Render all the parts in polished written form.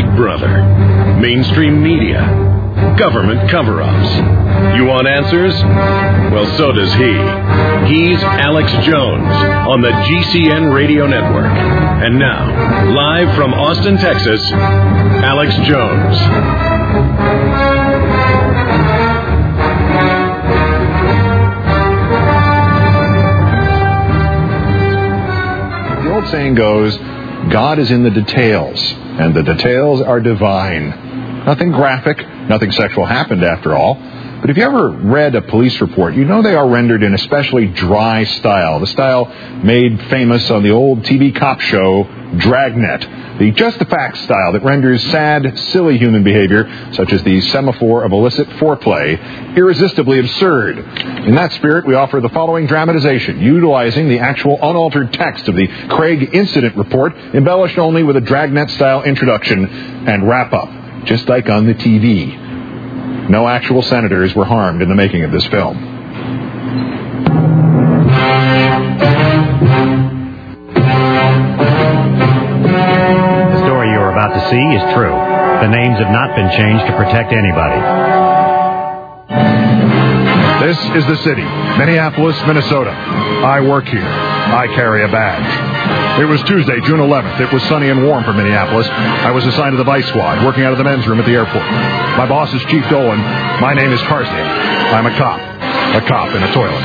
Big Brother, mainstream media, government cover-ups. You want answers? Well, so does he. He's Alex Jones on the GCN Radio Network. And now, live from Austin, Texas, Alex Jones. The old saying goes, God is in the details, and the details are divine. Nothing graphic, nothing sexual happened after all. But if you ever read a police report, you know they are rendered in especially dry style, the style made famous on the old TV cop show Dragnet, the just the facts style that renders sad, silly human behavior, such as the semaphore of illicit foreplay, irresistibly absurd. In that spirit, we offer the following dramatization, utilizing the actual unaltered text of the Craig Incident Report, embellished only with a Dragnet-style introduction and wrap-up, just like on the TV. No actual senators were harmed in the making of this film. The story you're about to see is true. The names have not been changed to protect anybody. This is the city, Minneapolis, Minnesota. I work here. I carry a badge. It was Tuesday, June 11th. It was sunny and warm for Minneapolis. I was assigned to the Vice Squad, working out of the men's room at the airport. My boss is Chief Dolan. My name is Carsey. I'm a cop in a toilet.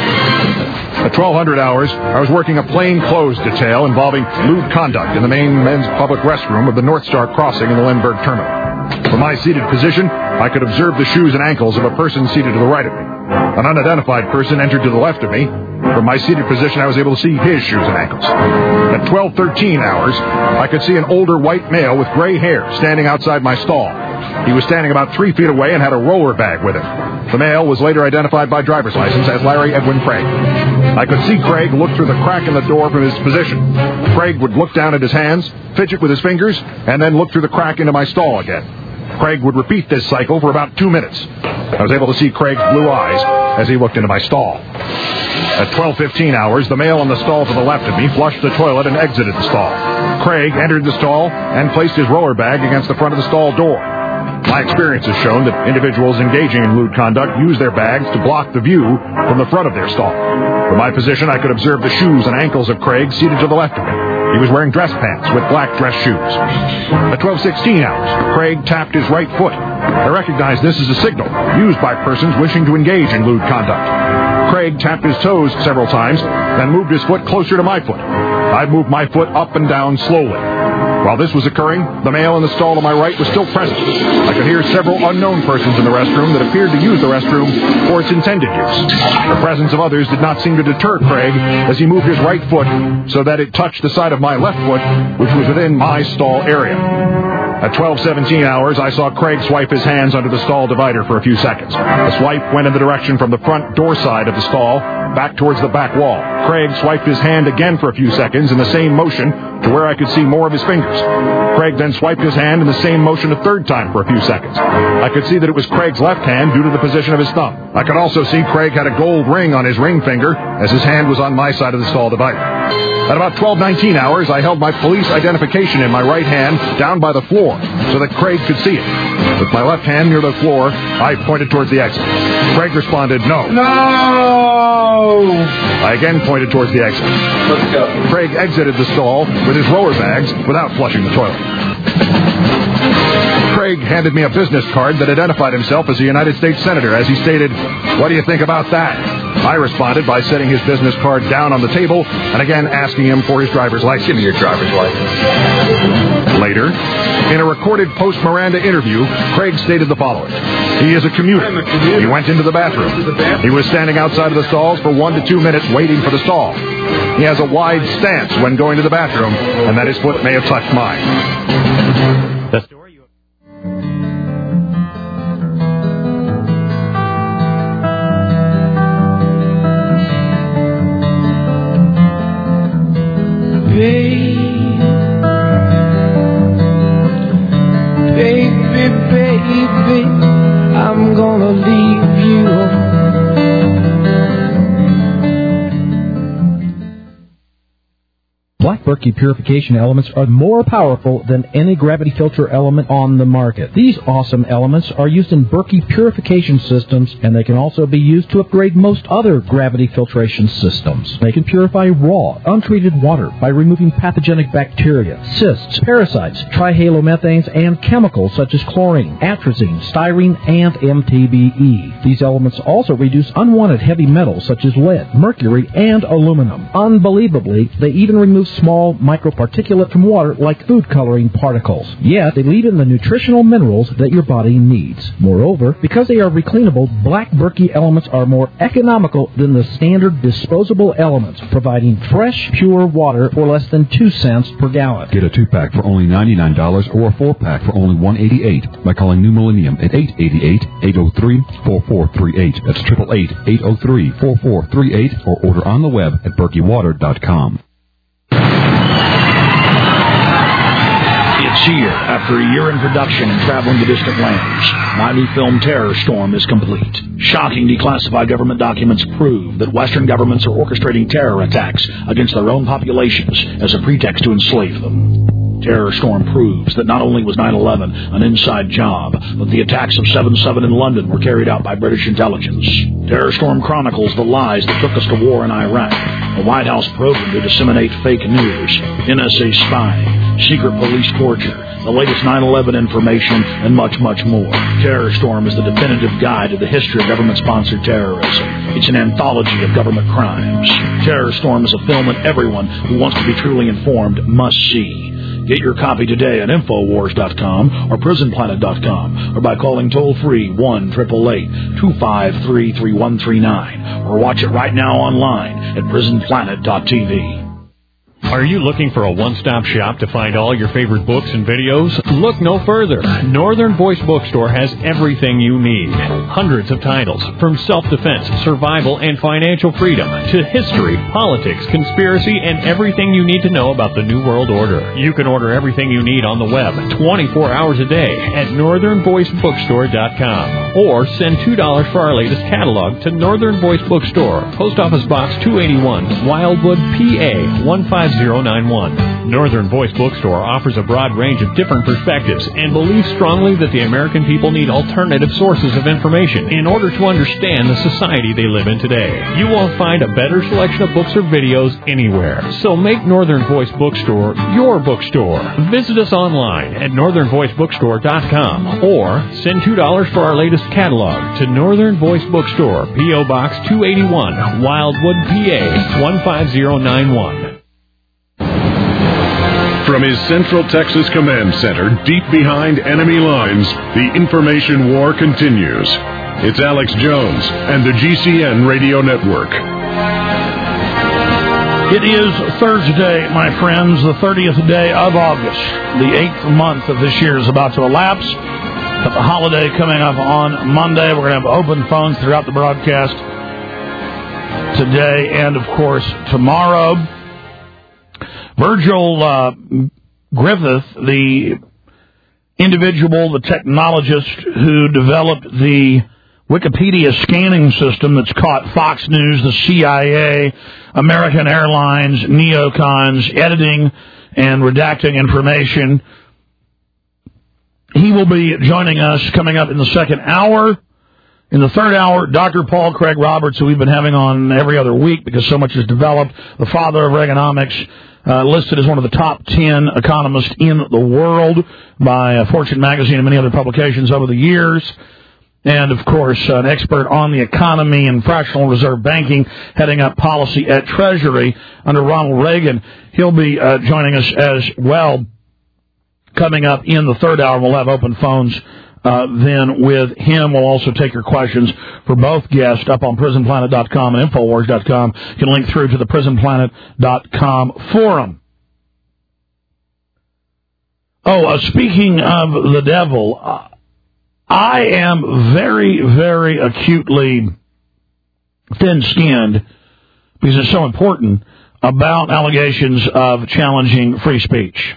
At 1200 hours, I was working a plainclothes detail involving lewd conduct in the main men's public restroom of the North Star Crossing in the Lindbergh Terminal. From my seated position, I could observe the shoes and ankles of a person seated to the right of me. An unidentified person entered to the left of me. From my seated position, I was able to see his shoes and ankles. At 12:13 hours, I could see an older white male with gray hair standing outside my stall. He was standing about 3 feet away and had a roller bag with him. The male was later identified by driver's license as Larry Edwin Craig. I could see Craig look through the crack in the door from his position. Craig would look down at his hands, fidget with his fingers, and then look through the crack into my stall again. Craig would repeat this cycle for about 2 minutes. I was able to see Craig's blue eyes as he looked into my stall. At 12:15 hours, the male in the stall to the left of me flushed the toilet and exited the stall. Craig entered the stall and placed his roller bag against the front of the stall door. My experience has shown that individuals engaging in lewd conduct use their bags to block the view from the front of their stall. From my position, I could observe the shoes and ankles of Craig seated to the left of me. He was wearing dress pants with black dress shoes. At 12:16 hours, Craig tapped his right foot. I recognize this as a signal used by persons wishing to engage in lewd conduct. Craig tapped his toes several times, then moved his foot closer to my foot. I moved my foot up and down slowly. While this was occurring, the male in the stall to my right was still present. I could hear several unknown persons in the restroom that appeared to use the restroom for its intended use. The presence of others did not seem to deter Craig as he moved his right foot so that it touched the side of my left foot, which was within my stall area. At 12:17 hours, I saw Craig swipe his hands under the stall divider for a few seconds. The swipe went in the direction from the front door side of the stall back towards the back wall. Craig swiped his hand again for a few seconds in the same motion to where I could see more of his fingers. Craig then swiped his hand in the same motion a third time for a few seconds. I could see that it was Craig's left hand due to the position of his thumb. I could also see Craig had a gold ring on his ring finger as his hand was on my side of the stall divider. At about 12:19 hours, I held my police identification in my right hand down by the floor so that Craig could see it. With my left hand near the floor, I pointed towards the exit. Craig responded, "No." No! I again pointed towards the exit. Let's go. Craig exited the stall with his roller bags without flushing the toilet. Craig handed me a business card that identified himself as a United States Senator as he stated, "What do you think about that?" I responded by setting his business card down on the table and again asking him for his driver's license. Give me your driver's license. Later, in a recorded post-Miranda interview, Craig stated the following. He is a commuter. He went into the bathroom. He was standing outside of the stalls for 1 to 2 minutes waiting for the stall. He has a wide stance when going to the bathroom, and that his foot may have touched mine. The story you... Baby, I'm gonna leave you. Black Berkey purification elements are more powerful than any gravity filter element on the market. These awesome elements are used in Berkey purification systems, and they can also be used to upgrade most other gravity filtration systems. They can purify raw, untreated water by removing pathogenic bacteria, cysts, parasites, trihalomethanes, and chemicals such as chlorine, atrazine, styrene, and MTBE. These elements also reduce unwanted heavy metals such as lead, mercury, and aluminum. Unbelievably, they even remove small microparticulate from water like food coloring particles. Yet, they leave in the nutritional minerals that your body needs. Moreover, because they are recleanable, Black Berkey elements are more economical than the standard disposable elements, providing fresh, pure water for less than 2 cents per gallon. Get a 2-pack for only $99 or a 4-pack for only $188 by calling New Millennium at 888-803-4438. That's 888-803-4438 or order on the web at BerkeyWater.com. It's here. After a year in production and traveling to distant lands, my new film Terror Storm is complete. Shocking declassified government documents prove that Western governments are orchestrating terror attacks against their own populations as a pretext to enslave them. Terror Storm proves that not only was 9/11 an inside job, but the attacks of 7/7 in London were carried out by British intelligence. Terror Storm chronicles the lies that took us to war in Iraq, a White House program to disseminate fake news, NSA spying, secret police torture, the latest 9/11 information, and much, much more. Terror Storm is the definitive guide to the history of government-sponsored terrorism. It's an anthology of government crimes. Terror Storm is a film that everyone who wants to be truly informed must see. Get your copy today at Infowars.com or PrisonPlanet.com or by calling toll-free 1-888-253-3139 or watch it right now online at PrisonPlanet.tv. Are you looking for a one-stop shop to find all your favorite books and videos? Look no further. Northern Voice Bookstore has everything you need. Hundreds of titles, from self-defense, survival, and financial freedom, to history, politics, conspiracy, and everything you need to know about the New World Order. You can order everything you need on the web 24 hours a day at northernvoicebookstore.com or send $2 for our latest catalog to Northern Voice Bookstore, Post Office Box 281, Wildwood, PA 15091. Northern Voice Bookstore offers a broad range of different perspectives and believes strongly that the American people need alternative sources of information in order to understand the society they live in today. You won't find a better selection of books or videos anywhere. So make Northern Voice Bookstore your bookstore. Visit us online at northernvoicebookstore.com or send $2 for our latest catalog to Northern Voice Bookstore, P.O. Box 281, Wildwood, PA 15091. From his Central Texas Command Center, deep behind enemy lines, the information war continues. It's Alex Jones and the GCN Radio Network. It is Thursday, my friends, the 30th day of August. The 8th month of this year is about to elapse. Got the holiday coming up on Monday. We're going to have open phones throughout the broadcast today and, of course, tomorrow. Virgil Griffith, the individual, the technologist who developed the Wikipedia scanning system that's caught Fox News, the CIA, American Airlines, neocons, editing and redacting information. He will be joining us coming up in the second hour. In the third hour, Dr. Paul Craig Roberts, who we've been having on every other week because so much has developed, the father of Reaganomics, listed as one of the top 10 economists in the world by Fortune magazine and many other publications over the years. And, of course, an expert on the economy and fractional reserve banking, heading up policy at Treasury under Ronald Reagan. He'll be joining us as well coming up in the third hour. We'll have open phones then with him. We'll also take your questions for both guests up on PrisonPlanet.com and Infowars.com. You can link through to the PrisonPlanet.com forum. Speaking of the devil, I am very, very acutely thin-skinned, because it's so important, about allegations of challenging free speech.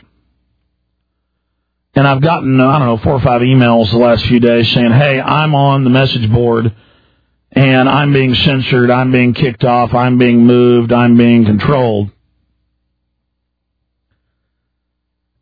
And I've gotten, 4 or 5 emails the last few days saying, hey, I'm on the message board, and I'm being censored, I'm being kicked off, I'm being moved, I'm being controlled.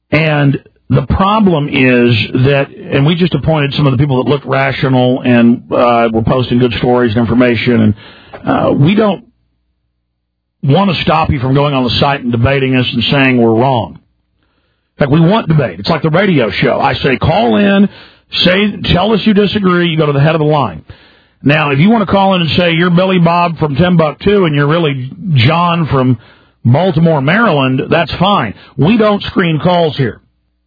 And the problem is that, and we just appointed some of the people that looked rational and were posting good stories and information, and we don't want to stop you from going on the site and debating us and saying we're wrong. In fact, we want debate. It's like the radio show. I say, call in, tell us you disagree, you go to the head of the line. Now, if you want to call in and say you're Billy Bob from Timbuktu and you're really John from Baltimore, Maryland, that's fine. We don't screen calls here.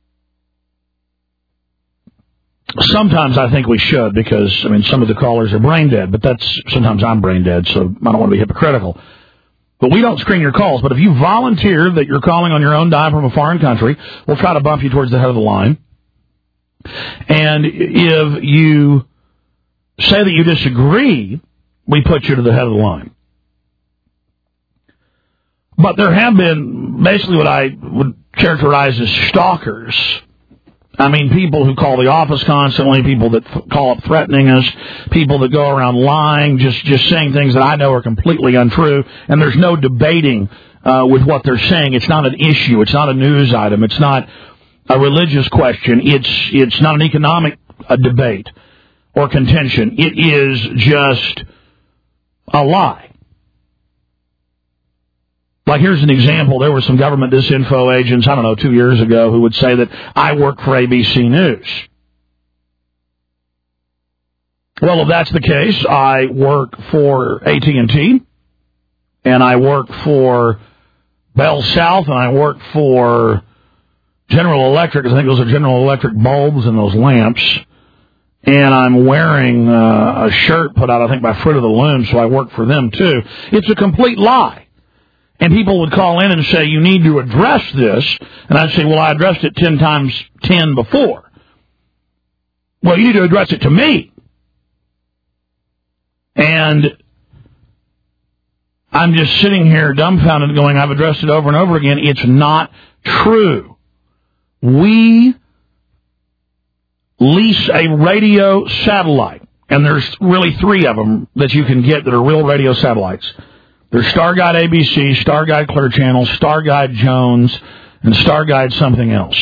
Sometimes I think we should because, some of the callers are brain dead, but sometimes I'm brain dead, so I don't want to be hypocritical. But we don't screen your calls. But if you volunteer that you're calling on your own dime from a foreign country, we'll try to bump you towards the head of the line. And if you say that you disagree, we put you to the head of the line. But there have been basically what I would characterize as stalkers. People who call the office constantly, people that call up threatening us, people that go around lying, just saying things that I know are completely untrue, and there's no debating with what they're saying. It's not an issue. It's not a news item. It's not a religious question. It's not an economic debate or contention. It is just a lie. Like, here's an example. There were some government disinfo agents, 2 years ago, who would say that I work for ABC News. Well, if that's the case, I work for AT&T, and I work for Bell South, and I work for General Electric. I think those are General Electric bulbs and those lamps. And I'm wearing a shirt put out, I think, by Fruit of the Loom, so I work for them, too. It's a complete lie. And people would call in and say, you need to address this. And I'd say, well, I addressed it 10 times 10 before. Well, you need to address it to me. And I'm just sitting here dumbfounded going, I've addressed it over and over again. It's not true. We lease a radio satellite. And there's really 3 of them that you can get that are real radio satellites. There's Starguide ABC, Starguide Clear Channel, Starguide Jones, and Starguide something else.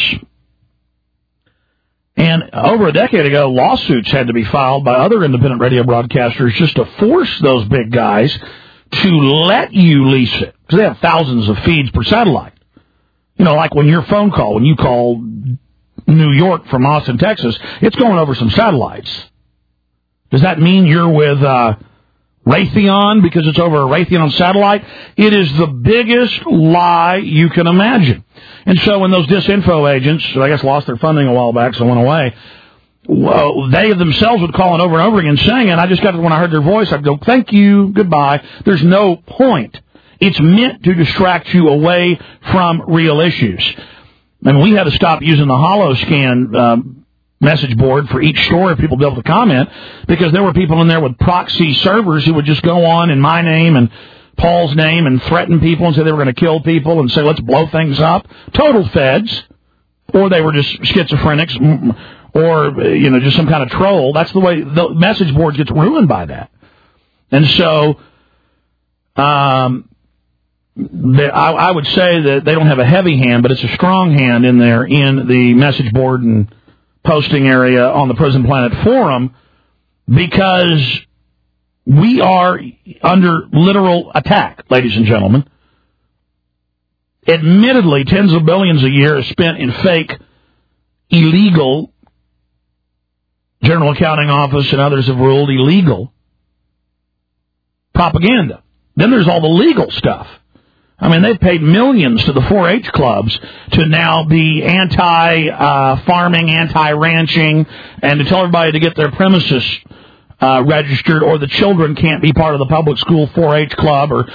And over a decade ago, lawsuits had to be filed by other independent radio broadcasters just to force those big guys to let you lease it. Because they have thousands of feeds per satellite. Like when your phone call, when you call New York from Austin, Texas, it's going over some satellites. Does that mean you're with Raytheon because it's over a Raytheon satellite? It is the biggest lie you can imagine. And so when those disinfo agents, I guess, lost their funding a while back, so went away, well, they themselves would call in over and over again saying, and I just got to, when I heard their voice, I'd go, thank you, goodbye. There's no point. It's meant to distract you away from real issues. And we had to stop using the HoloScan message board for each story for people to be able to comment, because there were people in there with proxy servers who would just go on in my name and Paul's name and threaten people and say they were going to kill people and say, let's blow things up. Total feds. Or they were just schizophrenics or, just some kind of troll. That's the way the message board gets ruined by that. And so I would say that they don't have a heavy hand, but it's a strong hand in there in the message board and posting area on the Prison Planet Forum, because we are under literal attack, ladies and gentlemen. Admittedly, tens of billions a year is spent in fake, illegal, General Accounting Office and others have ruled illegal propaganda. Then there's all the legal stuff. They've paid millions to the 4-H clubs to now be anti-farming, anti-ranching, and to tell everybody to get their premises registered, or the children can't be part of the public school 4-H club, or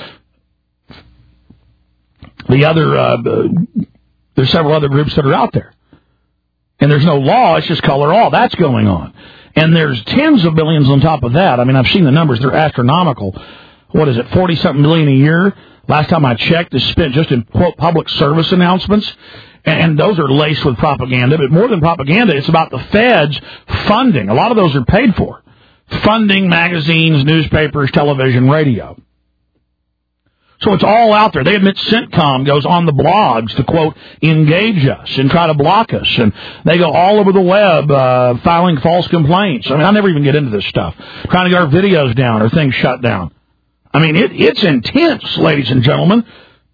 the other, there's several other groups that are out there. And there's no law, it's just color all. That's going on. And there's tens of billions on top of that. I've seen the numbers, they're astronomical. What is it, 40-something million a year? Last time I checked, is spent just in, quote, public service announcements, and those are laced with propaganda. But more than propaganda, it's about the feds funding. A lot of those are paid for. Funding magazines, newspapers, television, radio. So it's all out there. They admit CENTCOM goes on the blogs to, quote, engage us and try to block us. And they go all over the web filing false complaints. I mean, I never even get into this stuff. Trying to get our videos down or things shut down. I mean, it's intense, ladies and gentlemen.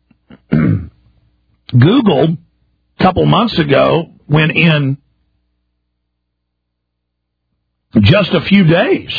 Google, a couple months ago, went in just a few days.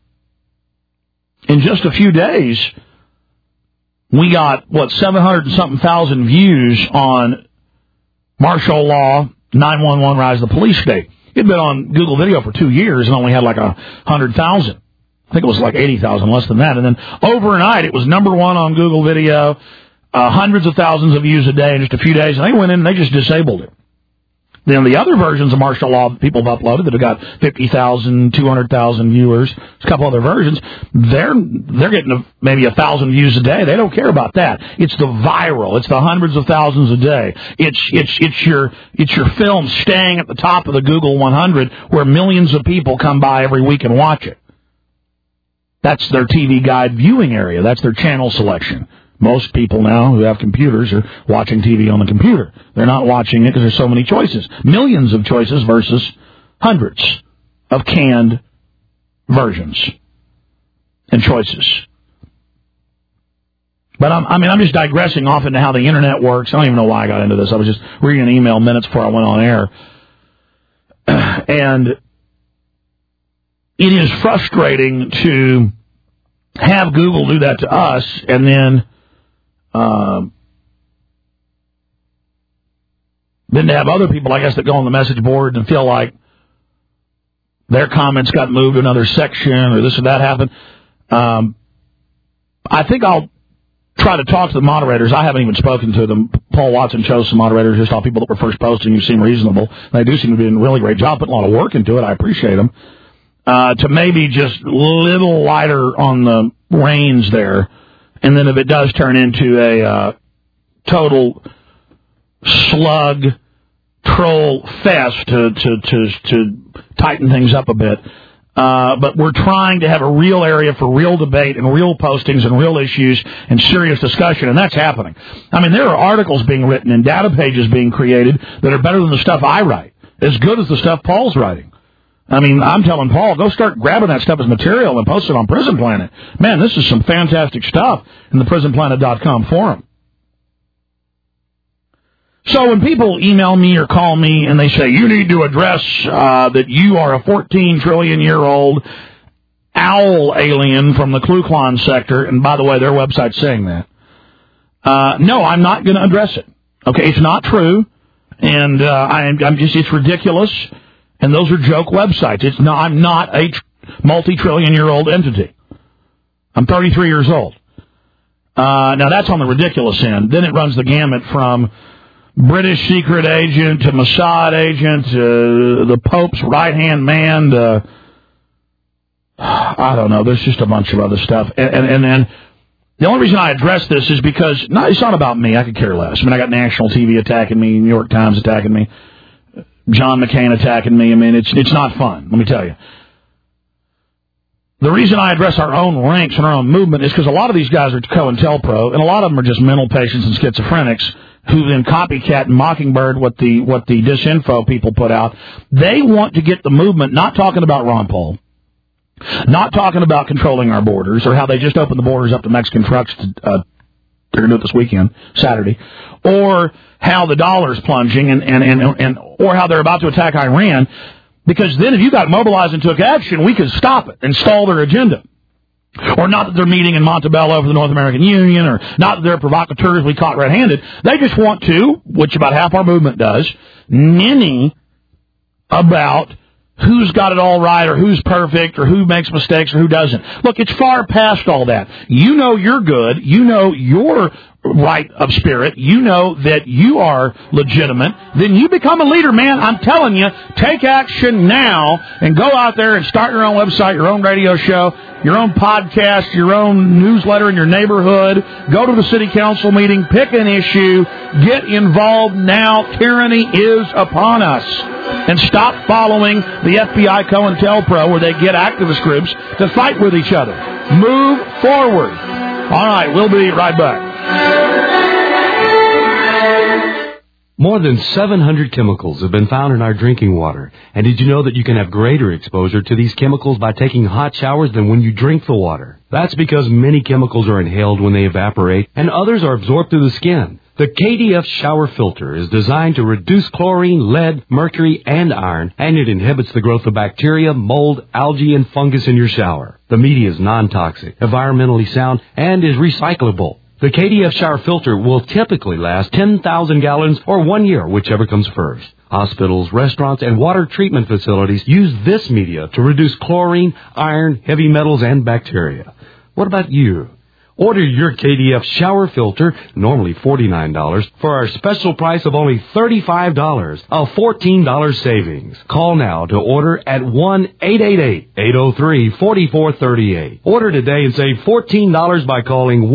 In just a few days, we got, 700 and something thousand views on martial law, 911 Rise of the Police State. It'd been on Google Video for 2 years and only had like 100,000. I think it was like 80,000, less than that. And then overnight, it was number one on Google Video, hundreds of thousands of views a day in just a few days. And they went in and they just disabled it. Then the other versions of martial law that people have uploaded that have got 50,000, 200,000 viewers, a couple other versions, they're getting maybe 1,000 views a day. They don't care about that. It's the viral. It's the hundreds of thousands a day. It's your film staying at the top of the Google 100 where millions of people come by every week and watch it. That's their TV Guide viewing area. That's their channel selection. Most people now who have computers are watching TV on the computer. They're not watching it because there's so many choices. Millions of choices versus hundreds of canned versions and choices. But I'm just digressing off into how the internet works. I don't even know why I got into this. I was just reading an email minutes before I went on air. And it is frustrating to have Google do that to us and then to have other people, I guess, that go on the message board and feel like their comments got moved to another section or this or that happened. I think I'll try to talk to the moderators. I haven't even spoken to them. Paul Watson chose some moderators, just all people that were first posting who seem reasonable. They do seem to be doing a really great job, putting a lot of work into it. I appreciate them. To maybe just a little lighter on the reins there. And then if it does turn into a total slug troll fest to tighten things up a bit. But we're trying to have a real area for real debate and real postings and real issues and serious discussion, and that's happening. I mean, there are articles being written and data pages being created that are better than the stuff I write, as good as the stuff Paul's writing. I mean, I'm telling Paul, go start grabbing that stuff as material and post it on Prison Planet. Man, this is some fantastic stuff in the PrisonPlanet.com forum. So when people email me or call me and they say, you need to address that you are a 14 trillion-year-old owl alien from the Ku Klux sector, and by the way, their website's saying that, no, I'm not going to address it. Okay, it's not true, and it's ridiculous. And those are joke websites. I'm not a multi-trillion-year-old entity. I'm 33 years old. Now, that's on the ridiculous end. Then it runs the gamut from British secret agent to Mossad agent to the Pope's right-hand man to, I don't know, there's just a bunch of other stuff. And then the only reason I address this is because it's not about me. I could care less. I mean, I got national TV attacking me, New York Times attacking me. John McCain attacking me. I mean, it's not fun, let me tell you. The reason I address our own ranks and our own movement is because a lot of these guys are COINTELPRO, and a lot of them are just mental patients and schizophrenics who then copycat and mockingbird what the disinfo people put out. They want to get the movement, not talking about Ron Paul, not talking about controlling our borders or how they just opened the borders up to Mexican trucks they're going to do it this weekend, Saturday, or how the dollar's plunging and or how they're about to attack Iran, because then if you got mobilized and took action, we could stop it and stall their agenda. Or not that they're meeting in Montebello for the North American Union, or not that they're provocateurs we caught red-handed. They just want to, which about half our movement does, ninny about who's got it all right or who's perfect or who makes mistakes or who doesn't. Look, it's far past all that. You know you're good. You know you're right of spirit. You know that you are legitimate. Then you become a leader, man. I'm telling you, take action now and go out there and start your own website, your own radio show, your own podcast, your own newsletter in your neighborhood. Go to the city council meeting. Pick an issue. Get involved now. Tyranny is upon us. And stop following the FBI COINTELPRO where they get activist groups to fight with each other. Move forward. All right, we'll be right back. More than 700 chemicals have been found in our drinking water. And did you know that you can have greater exposure to these chemicals by taking hot showers than when you drink the water? That's because many chemicals are inhaled when they evaporate, and others are absorbed through the skin. The KDF shower filter is designed to reduce chlorine, lead, mercury, and iron, and it inhibits the growth of bacteria, mold, algae, and fungus in your shower. The media is non-toxic, environmentally sound, and is recyclable. The KDF shower filter will typically last 10,000 gallons or 1 year, whichever comes first. Hospitals, restaurants, and water treatment facilities use this media to reduce chlorine, iron, heavy metals, and bacteria. What about you? Order your KDF shower filter, normally $49, for our special price of only $35, a $14 savings. Call now to order at 1-888-803-4438. Order today and save $14 by calling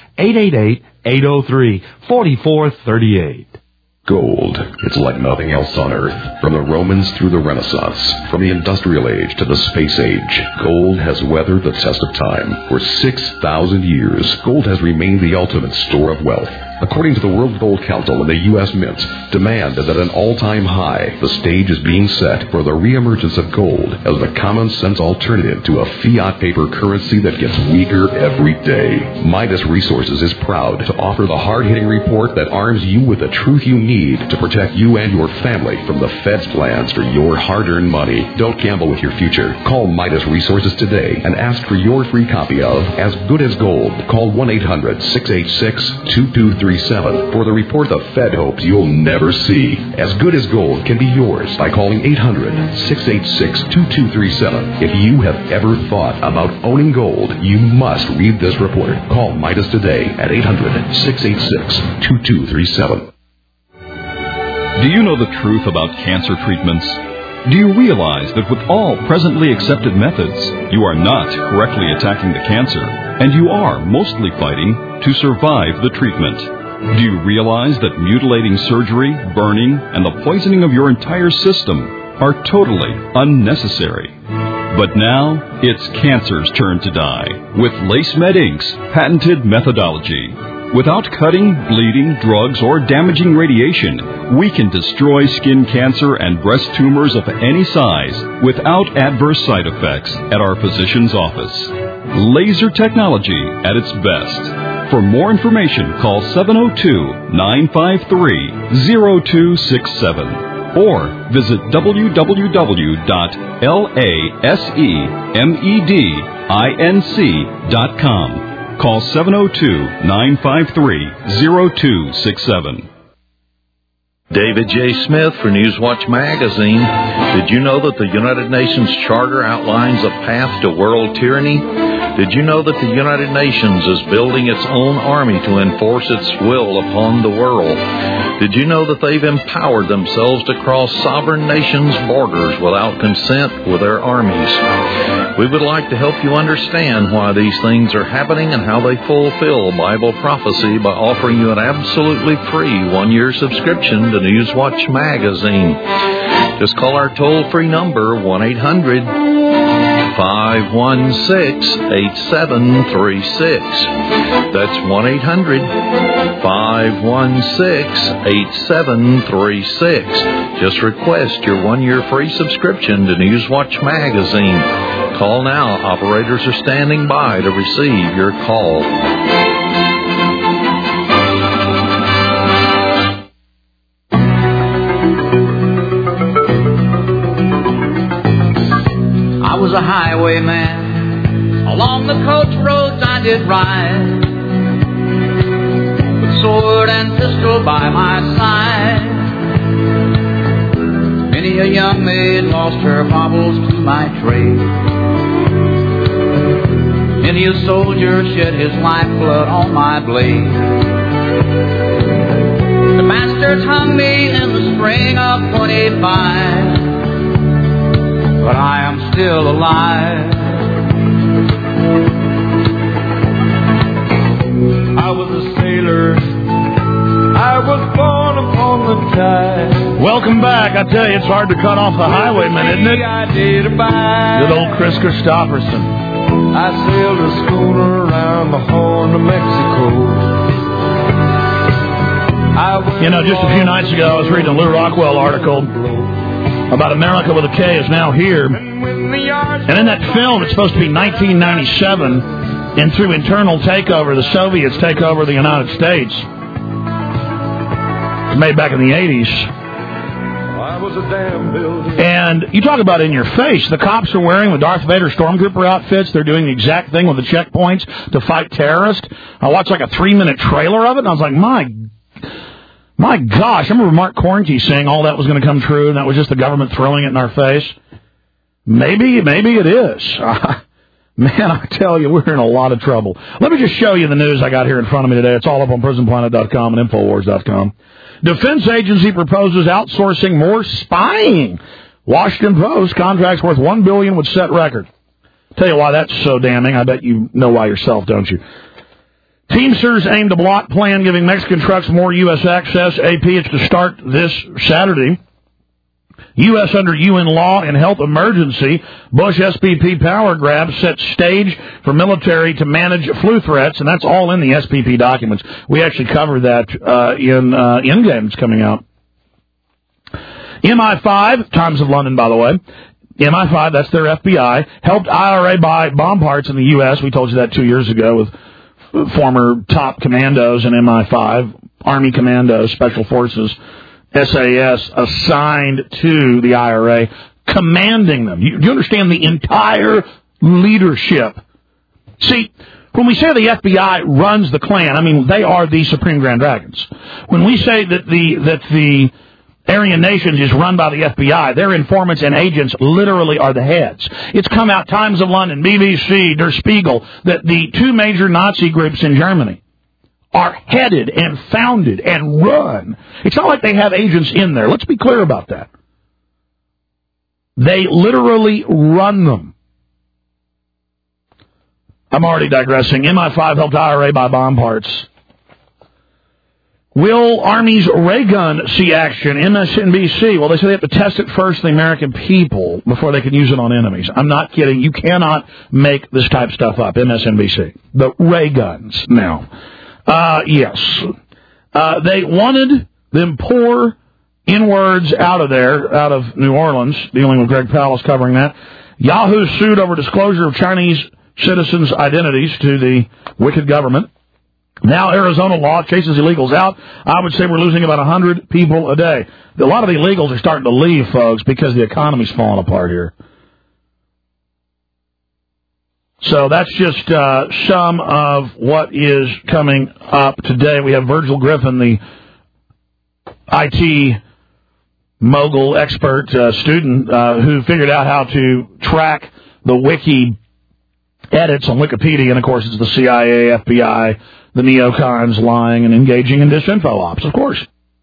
1-888-803-4438. Gold. It's like nothing else on Earth. From the Romans through the Renaissance, from the Industrial Age to the Space Age, gold has weathered the test of time. For 6,000 years, gold has remained the ultimate store of wealth. According to the World Gold Council and the U.S. Mint, demand is at an all-time high. The stage is being set for the reemergence of gold as the common-sense alternative to a fiat paper currency that gets weaker every day. Midas Resources is proud to offer the hard-hitting report that arms you with the truth you need to protect you and your family from the Fed's plans for your hard-earned money. Don't gamble with your future. Call Midas Resources today and ask for your free copy of As Good as Gold. Call 1-800-686-2237 for the report the Fed hopes you'll never see. As Good as Gold can be yours by calling 800-686-2237. If you have ever thought about owning gold, you must read this report. Call Midas today at 800-686-2237. Do you know the truth about cancer treatments? Do you realize that with all presently accepted methods, you are not correctly attacking the cancer, and you are mostly fighting to survive the treatment? Do you realize that mutilating surgery, burning, and the poisoning of your entire system are totally unnecessary? But now, it's cancer's turn to die with LaceMed Inc.'s patented methodology. Without cutting, bleeding, drugs, or damaging radiation, we can destroy skin cancer and breast tumors of any size without adverse side effects at our physician's office. Laser technology at its best. For more information, call 702-953-0267 or visit www.lasemedinc.com. Call 702-953-0267. David J. Smith for Newswatch Magazine. Did you know that the United Nations Charter outlines a path to world tyranny? Did you know that the United Nations is building its own army to enforce its will upon the world? Did you know that they've empowered themselves to cross sovereign nations' borders without consent with their armies? We would like to help you understand why these things are happening and how they fulfill Bible prophecy by offering you an absolutely free 1-year subscription to Newswatch Magazine. Just call our toll-free number, 1-800-516-8736. That's 1-800-516-8736. Just request your 1-year free subscription to Newswatch Magazine. Call now. Operators are standing by to receive your call. I was a highwayman. Along the coach roads I did ride, with sword and pistol by my side. Many a young maid lost her baubles to my trade. Many a soldier shed his lifeblood on my blade. The bastards hung me in the spring of 25, but I am still alive. I was a sailor, I was born upon the tide. Welcome back. I tell you, it's hard to cut off the highwayman, isn't it? I did abide. Good old Chris Christopherson. I sailed a schooner around the Horn of Mexico. You know, just a few nights ago, I was reading a Lou Rockwell article about America with a K is now here. And in that film, it's supposed to be 1997, and through internal takeover, the Soviets take over the United States. It's made back in the 80s. And you talk about in your face, the cops are wearing the Darth Vader Stormtrooper outfits. They're doing the exact thing with the checkpoints to fight terrorists. I watched like a 3-minute trailer of it, and I was like, my gosh. I remember Mark Kornke saying all that was going to come true, and that was just the government throwing it in our face. Maybe it is. Man, I tell you, we're in a lot of trouble. Let me just show you the news I got here in front of me today. It's all up on PrisonPlanet.com and Infowars.com. Defense agency proposes outsourcing more spying. Washington Post, contracts worth $1 billion would set record. Tell you why that's so damning. I bet you know why yourself, don't you? Teamsters aim to block plan giving Mexican trucks more U.S. access. AP, it's to start this Saturday. U.S. under UN law and health emergency. Bush SPP power grab sets stage for military to manage flu threats, and that's all in the SPP documents. We actually covered that in Endgame. It's coming out. MI5, Times of London, by the way. MI5, that's their FBI, helped IRA buy bomb parts in the U.S. We told you that 2 years ago with former top commandos in MI5, Army commandos, Special Forces, SAS, assigned to the IRA, commanding them. You understand the entire leadership. See, when we say the FBI runs the Klan, I mean, they are the Supreme Grand Dragons. When we say that the Aryan Nations is run by the FBI, their informants and agents literally are the heads. It's come out, Times of London, BBC, Der Spiegel, that the two major Nazi groups in Germany are headed and founded and run. It's not like they have agents in there. Let's be clear about that. They literally run them. I'm already digressing. MI5 helped IRA buy bomb parts. Will Army's ray gun see action? MSNBC. Well, they say they have to test it first, the American people, before they can use it on enemies. I'm not kidding. You cannot make this type of stuff up. MSNBC. The ray guns now. Yes. They wanted them poor N-words out of there, out of New Orleans, dealing with Greg Palast covering that. Yahoo sued over disclosure of Chinese citizens' identities to the wicked government. Now Arizona law chases illegals out. I would say we're losing about 100 people a day. A lot of the illegals are starting to leave, folks, because the economy's falling apart here. So that's just some of what is coming up today. We have Virgil Griffin, the IT mogul expert student who figured out how to track the wiki edits on Wikipedia. And, of course, it's the CIA, FBI, the neocons lying and engaging in disinfo ops, of course.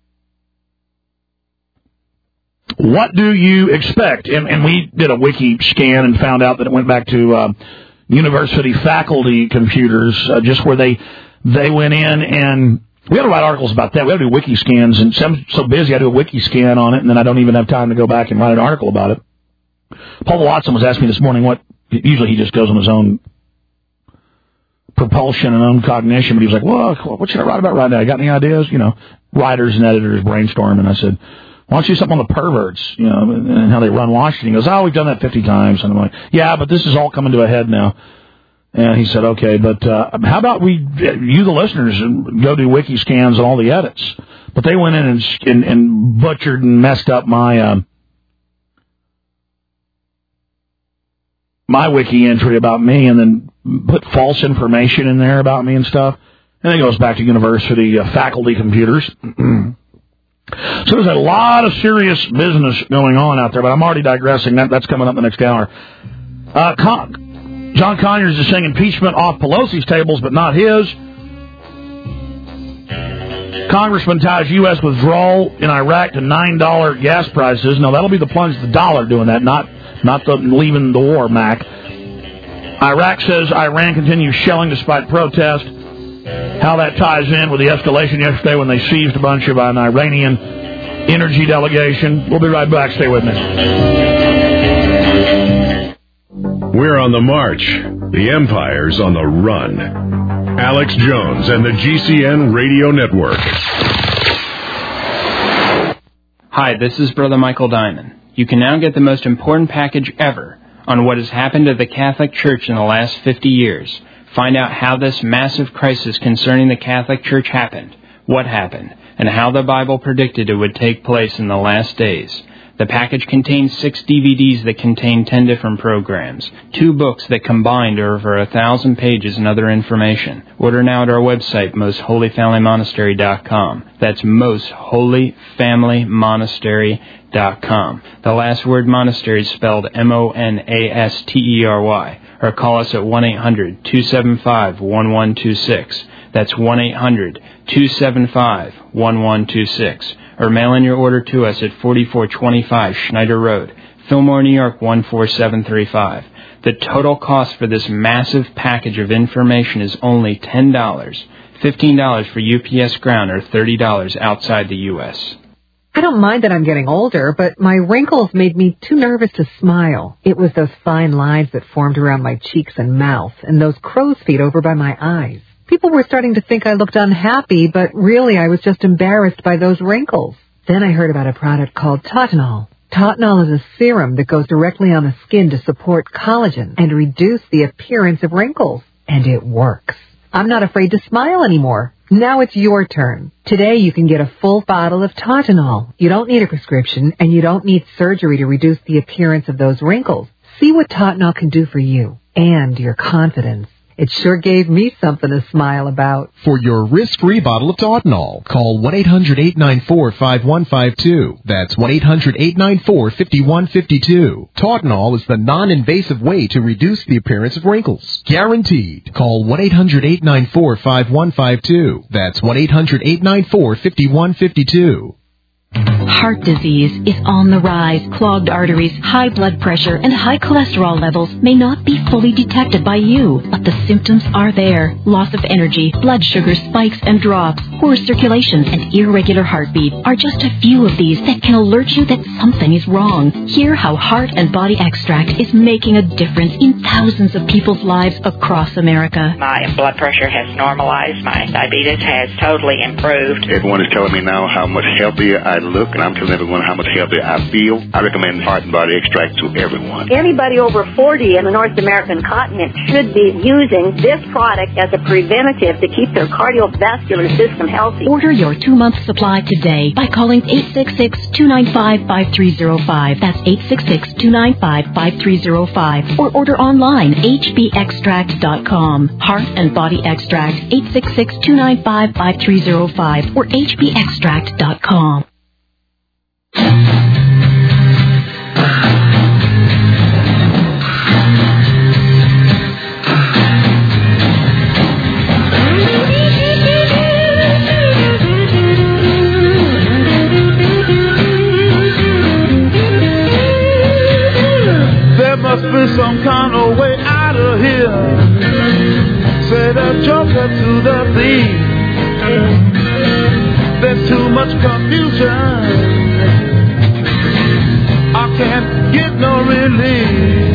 What do you expect? And we did a wiki scan and found out that it went back to university faculty computers, just where they went in and we had to write articles about that. We had to do wiki scans, and I'm so busy I do a wiki scan on it, and then I don't even have time to go back and write an article about it. Paul Watson was asking me this morning usually he just goes on his own propulsion and own cognition, but he was like, well, what should I write about right now? You got any ideas? You know, writers and editors brainstorm, and I said, why don't you do something on the perverts, you know, and how they run Washington? He goes, we've done that 50 times. And I'm like, yeah, but this is all coming to a head now. And he said, okay, but how about you, the listeners, go do wiki scans and all the edits? But they went in and butchered and messed up my wiki entry about me, and then put false information in there about me and stuff. And it goes back to university faculty computers. So there's a lot of serious business going on out there, but I'm already digressing. That's coming up the next hour. John Conyers is saying impeachment off Pelosi's tables, but not his. Congressman ties U.S. withdrawal in Iraq to $9 gas prices. No, that'll be the plunge of the dollar doing that, not the leaving the war, Mac. Iraq says Iran continues shelling despite protest. How that ties in with the escalation yesterday when they seized a bunch of an Iranian energy delegation. We'll be right back. Stay with me. We're on the march. The Empire's on the run. Alex Jones and the GCN Radio Network. Hi, this is Brother Michael Diamond. You can now get the most important package ever on what has happened to the Catholic Church in the last 50 years. Find out how this massive crisis concerning the Catholic Church happened, what happened, and how the Bible predicted it would take place in the last days. The package contains 6 DVDs that contain 10 different programs, 2 books that combined are over 1,000 pages and other information. Order now at our website, mostholyfamilymonastery.com. That's mostholyfamilymonastery.com. The last word monastery is spelled MONASTERY. Or call us at 1-800-275-1126. That's 1-800-275-1126. Or mail in your order to us at 4425 Schneider Road, Fillmore, New York 14735. The total cost for this massive package of information is only $10, $15 for UPS Ground, or $30 outside the U.S. I don't mind that I'm getting older, but my wrinkles made me too nervous to smile. It was those fine lines that formed around my cheeks and mouth, and those crow's feet over by my eyes. People were starting to think I looked unhappy, but really I was just embarrassed by those wrinkles. Then I heard about a product called Tautanol. Tautanol is a serum that goes directly on the skin to support collagen and reduce the appearance of wrinkles. And it works. I'm not afraid to smile anymore. Now it's your turn. Today you can get a full bottle of Tautanol. You don't need a prescription, and you don't need surgery to reduce the appearance of those wrinkles. See what Tautanol can do for you and your confidence. It sure gave me something to smile about. For your risk-free bottle of Tautanol, call 1-800-894-5152. That's 1-800-894-5152. Tautanol is the non-invasive way to reduce the appearance of wrinkles. Guaranteed. Call 1-800-894-5152. That's 1-800-894-5152. Heart disease is on the rise. Clogged arteries, high blood pressure, and high cholesterol levels may not be fully detected by you, but the symptoms are there. Loss of energy, blood sugar spikes and drops, poor circulation, and irregular heartbeat are just a few of these that can alert you that something is wrong. Hear how Heart and Body Extract is making a difference in thousands of people's lives across America. My blood pressure has normalized. My diabetes has totally improved. Everyone is telling me now how much healthier I look, and I'm telling everyone how much healthier I feel. I recommend Heart and Body Extract to everyone. Anybody over 40 in the North American continent should be using this product as a preventative to keep their cardiovascular system healthy. Order your 2-month supply today by calling 866-295-5305. That's 866-295-5305. Or order online, hbextract.com. Heart and Body Extract, 866-295-5305 or hbextract.com. There must be some kind of way out of here. Said a joker to the thief. There's too much confusion. I can't get no relief.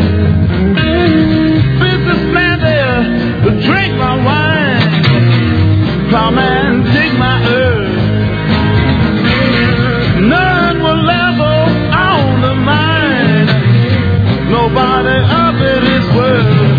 Businessman there to drink my wine. Plowman dig my earth. None will ever own the mine. Nobody of it is worth.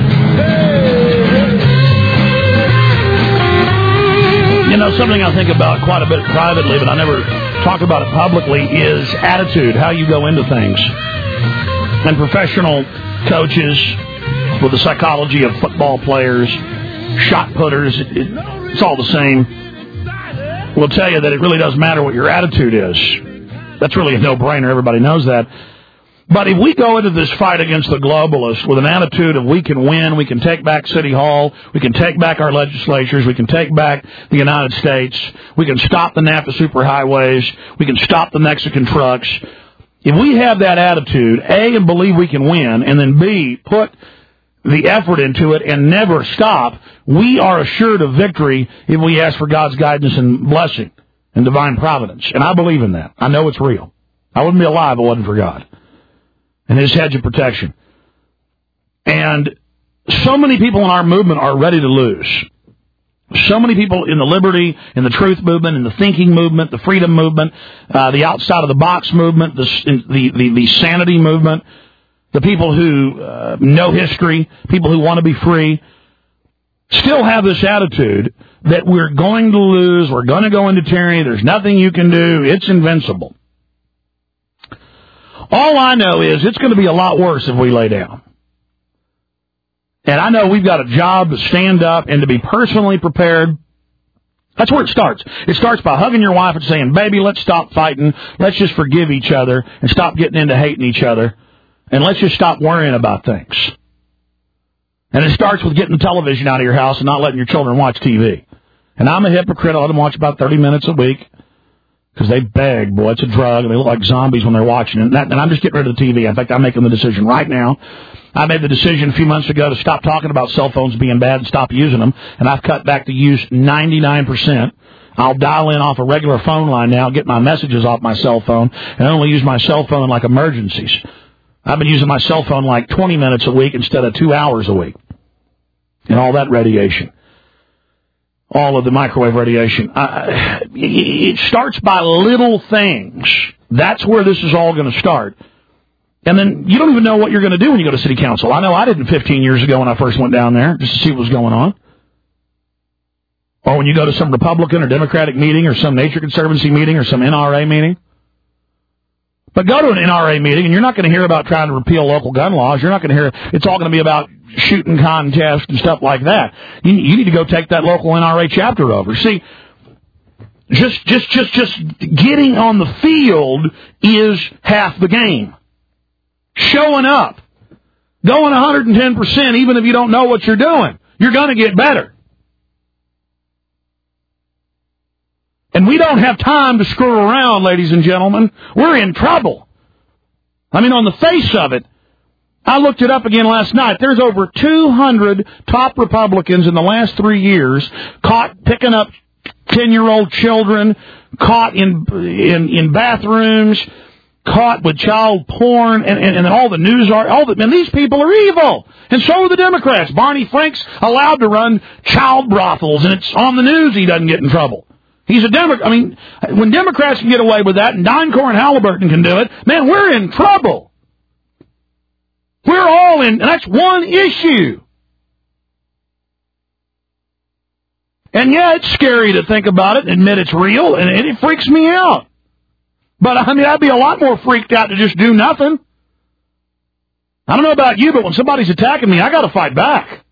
You know, something I think about quite a bit privately, but I never talk about it publicly, is attitude, how you go into things. And professional coaches with the psychology of football players, shot putters, it's all the same, will tell you that it really does matter what your attitude is. That's really a no-brainer. Everybody knows that. But if we go into this fight against the globalists with an attitude of we can win, we can take back City Hall, we can take back our legislatures, we can take back the United States, we can stop the NAFTA superhighways, we can stop the Mexican trucks. If we have that attitude, A, and believe we can win, and then B, put the effort into it and never stop, we are assured of victory if we ask for God's guidance and blessing and divine providence. And I believe in that. I know it's real. I wouldn't be alive if it wasn't for God and His hedge of protection. And so many people in our movement are ready to lose. So many people in the liberty, in the truth movement, in the thinking movement, the freedom movement, the outside of the box movement, the sanity movement, the people who know history, people who want to be free, still have this attitude that we're going to lose, we're going to go into tyranny, there's nothing you can do, it's invincible. All I know is it's going to be a lot worse if we lay down. And I know we've got a job to stand up and to be personally prepared. That's where it starts. It starts by hugging your wife and saying, baby, let's stop fighting. Let's just forgive each other and stop getting into hating each other. And let's just stop worrying about things. And it starts with getting the television out of your house and not letting your children watch TV. And I'm a hypocrite. I let them watch about 30 minutes a week because they beg. Boy, it's a drug, and they look like zombies when they're watching it. And I'm just getting rid of the TV. In fact, I'm making the decision right now. I made the decision a few months ago to stop talking about cell phones being bad and stop using them, and I've cut back the use 99%. I'll dial in off a regular phone line now, get my messages off my cell phone, and only use my cell phone in like emergencies. I've been using my cell phone like 20 minutes a week instead of 2 hours a week. And all that radiation. All of the microwave radiation. It starts by little things. That's where this is all going to start. And then you don't even know what you're going to do when you go to city council. I know I didn't 15 years ago when I first went down there just to see what was going on. Or when you go to some Republican or Democratic meeting or some Nature Conservancy meeting or some NRA meeting. But go to an NRA meeting and you're not going to hear about trying to repeal local gun laws. You're not going to hear, it's all going to be about shooting contests and stuff like that. You need to go take that local NRA chapter over. See, just getting on the field is half the game. Showing up, going 110%, even if you don't know what you're doing, you're going to get better. And we don't have time to screw around, ladies and gentlemen. We're in trouble. I mean, on the face of it, I looked it up again last night. There's over 200 top Republicans in the last 3 years caught picking up 10-year-old children, caught in bathrooms, caught with child porn, and all the news are, and these people are evil. And so are the Democrats. Barney Frank's allowed to run child brothels, and it's on the news he doesn't get in trouble. He's a Democrat. I mean, when Democrats can get away with that, and DynCorp and Halliburton can do it, man, we're in trouble. We're all in, and that's one issue. And yeah, it's scary to think about it and admit it's real, and it freaks me out. But, I mean, I'd be a lot more freaked out to just do nothing. I don't know about you, but when somebody's attacking me, I got to fight back.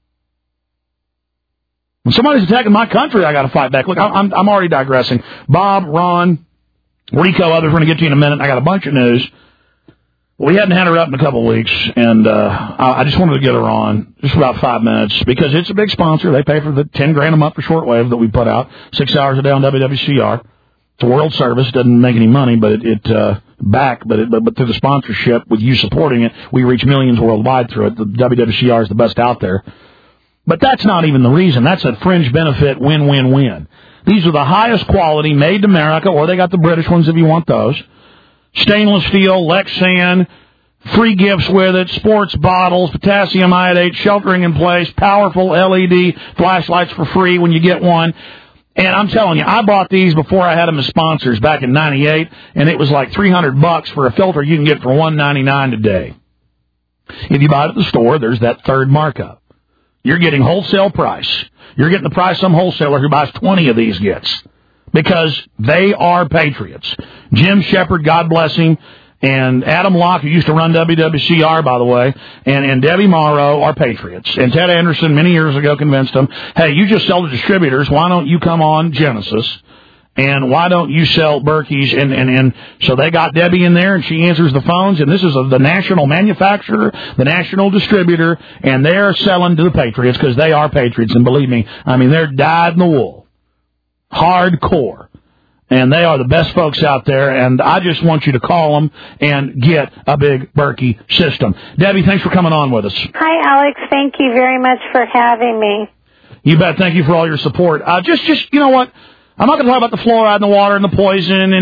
When somebody's attacking my country, I got to fight back. Look, I'm already digressing. Bob, Ron, Rico, others, we're going to get to you in a minute. I got a bunch of news. We hadn't had her up in a couple of weeks, and I just wanted to get her on just for about 5 minutes because it's a big sponsor. They pay for the $10,000 a month for shortwave that we put out, 6 hours a day on WWCR. It's a world service. Doesn't make any money, but it through the sponsorship, with you supporting it, we reach millions worldwide through it. The WWCR is the best out there. But that's not even the reason. That's a fringe benefit, win-win-win. These are the highest quality, made to America, or they got the British ones if you want those. Stainless steel, Lexan, free gifts with it, sports bottles, potassium iodate, sheltering in place, powerful LED flashlights for free when you get one. And I'm telling you, I bought these before I had them as sponsors back in '98, and it was like $300 for a filter you can get for $199 today. If you buy it at the store, there's that third markup. You're getting wholesale price. You're getting the price some wholesaler who buys 20 of these gets because they are patriots. Jim Shepard, God bless him, and Adam Locke, who used to run WWCR, by the way, and Debbie Morrow are patriots. And Ted Anderson many years ago convinced them, hey, you just sell to distributors. Why don't you come on Genesis? And why don't you sell Berkey's? And so they got Debbie in there, and she answers the phones. And this is the national manufacturer, the national distributor, and they're selling to the Patriots because they are Patriots. And believe me, I mean, they're dyed in the wool. Hardcore. And they are the best folks out there, and I just want you to call them and get a big Berkey system. Debbie, thanks for coming on with us. Hi, Alex. Thank you very much for having me. You bet. Thank you for all your support. Just you know what? I'm not going to talk about the fluoride in the water and the poison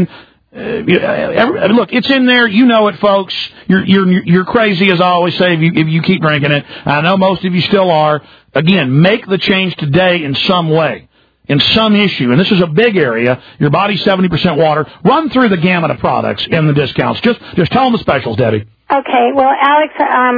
look, it's in there. You know it, folks. You're crazy, as I always say, if you keep drinking it. I know most of you still are. Again, make the change today in some way, in some issue. And this is a big area. Your body's 70% water. Run through the gamut of products and the discounts. Just tell them the specials, Debbie. Okay. Well, Alex,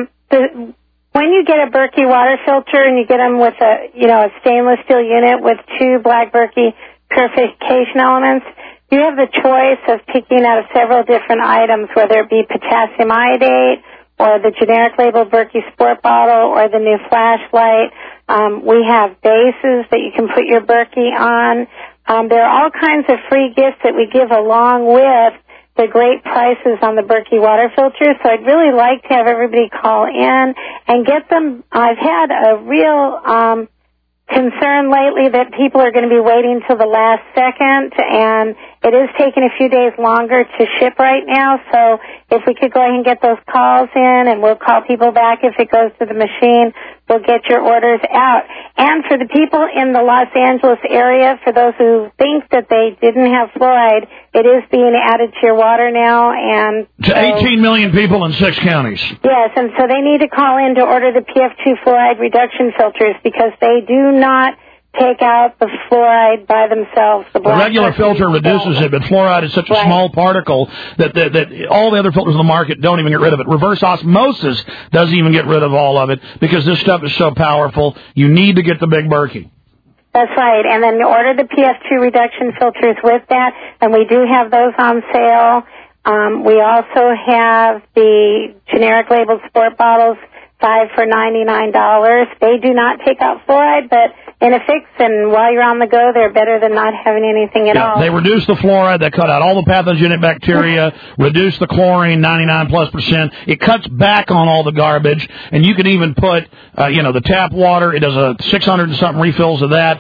when you get a Berkey water filter and you get them with a stainless steel unit with 2 black Berkey purification elements, you have the choice of picking out of several different items, whether it be potassium iodate or the generic label Berkey Sport Bottle or the new flashlight. We have bases that you can put your Berkey on. There are all kinds of free gifts that we give along with the great prices on the Berkey water filters. So I'd really like to have everybody call in and get them. I've had a real concern lately that people are going to be waiting till the last second, and it is taking a few days longer to ship right now. So if we could go ahead and get those calls in, and we'll call people back if it goes to the machine, we'll get your orders out. And for the people in the Los Angeles area, for those who think that they didn't have fluoride, it is being added to your water now. And to 18 million people in 6 counties. Yes, and so they need to call in to order the PF2 fluoride reduction filters because they do not take out the fluoride by themselves. The regular filter reduces it, but fluoride is such a small particle that all the other filters on the market don't even get rid of it. Reverse osmosis doesn't even get rid of all of it because this stuff is so powerful. You need to get the big Berkey. That's right, and then order the PF2 reduction filters with that, and we do have those on sale. We also have the generic labeled sport bottles, 5 for $99. They do not take out fluoride, but in a fix, and while you're on the go, they're better than not having anything at all. They reduce the fluoride, they cut out all the pathogenic bacteria, reduce the chlorine 99+%. It cuts back on all the garbage, and you can even put, the tap water. It does a 600 and something refills of that.